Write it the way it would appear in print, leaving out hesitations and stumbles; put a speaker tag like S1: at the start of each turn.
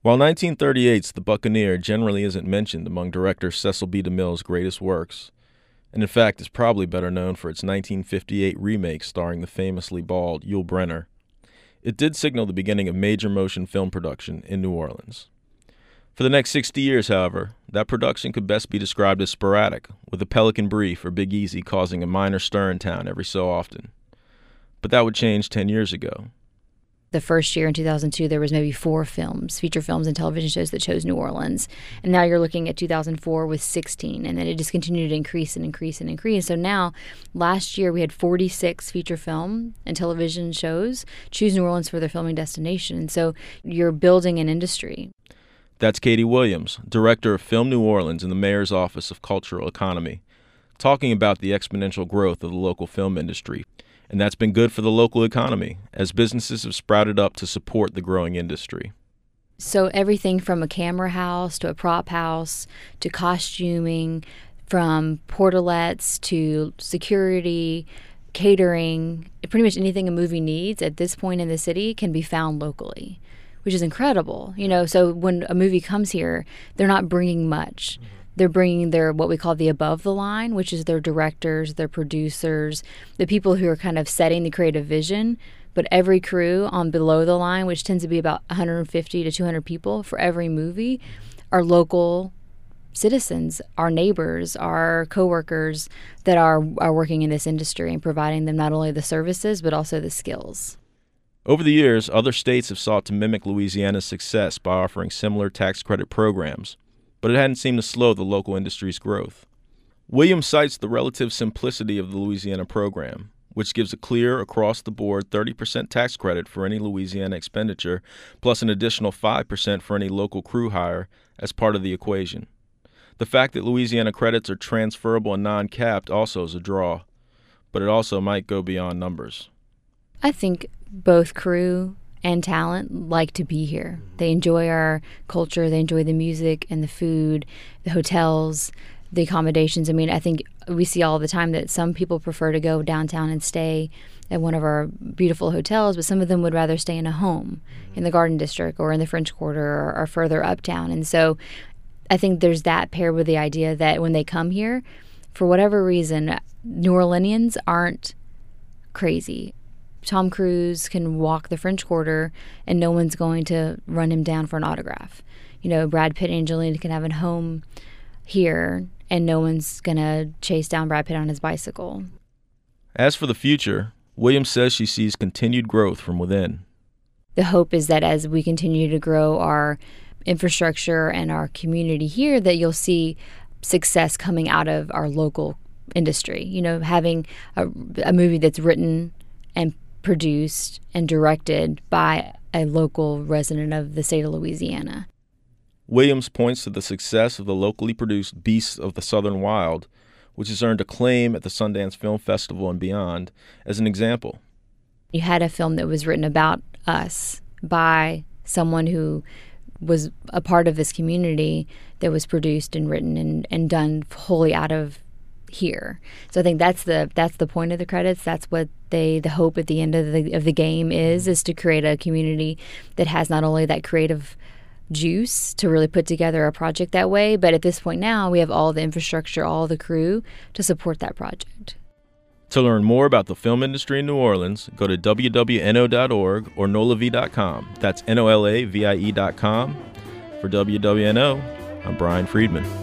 S1: While 1938's The Buccaneer generally isn't mentioned among director Cecil B. DeMille's greatest works, and in fact is probably better known for its 1958 remake starring the famously bald Yul Brynner, it did signal the beginning of major motion film production in New Orleans. For the next 60 years, however, that production could best be described as sporadic, with a Pelican Brief or Big Easy causing a minor stir in town every so often. But that would change 10 years ago.
S2: The first year in 2002, there was maybe 4 films, feature films and television shows that chose New Orleans. And now you're looking at 2004 with 16, and then it just continued to increase and increase and increase. So now, last year, we had 46 feature film and television shows choose New Orleans for their filming destination. And so you're building an industry.
S1: That's Katie Williams, Director of Film New Orleans in the Mayor's Office of Cultural Economy, talking about the exponential growth of the local film industry. And that's been good for the local economy, as businesses have sprouted up to support the growing industry.
S2: So everything from a camera house to a prop house to costuming, from portalettes to security, catering, pretty much anything a movie needs at this point in the city can be found locally, which is incredible. So when a movie comes here, they're not bringing much. They're bringing their, what we call the above the line, which is their directors, their producers, the people who are kind of setting the creative vision. But every crew on below the line, which tends to be about 150 to 200 people for every movie, are local citizens, our neighbors, our coworkers that are working in this industry and providing them not only the services, but also the skills.
S1: Over the years, other states have sought to mimic Louisiana's success by offering similar tax credit programs, but it hadn't seemed to slow the local industry's growth. Williams cites the relative simplicity of the Louisiana program, which gives a clear, across-the-board 30% tax credit for any Louisiana expenditure, plus an additional 5% for any local crew hire as part of the equation. The fact that Louisiana credits are transferable and non-capped also is a draw, but it also might go beyond numbers.
S2: I think both crew and talent like to be here. They enjoy our culture, they enjoy the music and the food, the hotels, the accommodations. I think we see all the time that some people prefer to go downtown and stay at one of our beautiful hotels, but some of them would rather stay in a home in the Garden District or in the French Quarter or further uptown. And so I think there's that paired with the idea that when they come here, for whatever reason, New Orleanians aren't crazy. Tom Cruise can walk the French Quarter and no one's going to run him down for an autograph. Brad Pitt and Angelina can have a home here and no one's going to chase down Brad Pitt on his bicycle.
S1: As for the future, Williams says she sees continued growth from within.
S2: The hope is that as we continue to grow our infrastructure and our community here, that you'll see success coming out of our local industry. Having a movie that's written and produced and directed by a local resident of the state of Louisiana.
S1: Williams points to the success of the locally produced Beasts of the Southern Wild, which has earned acclaim at the Sundance Film Festival and beyond, as an example.
S2: You had a film that was written about us by someone who was a part of this community that was produced and written and done wholly out of here. So I think that's the point of the credits. That's what the hope at the end of the game is to create a community that has not only that creative juice to really put together a project that way, but at this point now we have all the infrastructure, all the crew to support that project.
S1: To learn more about the film industry in New Orleans, go to wwno.org or nolavi.com. That's NOLAVIE.com. For WWNO, I'm Brian Friedman.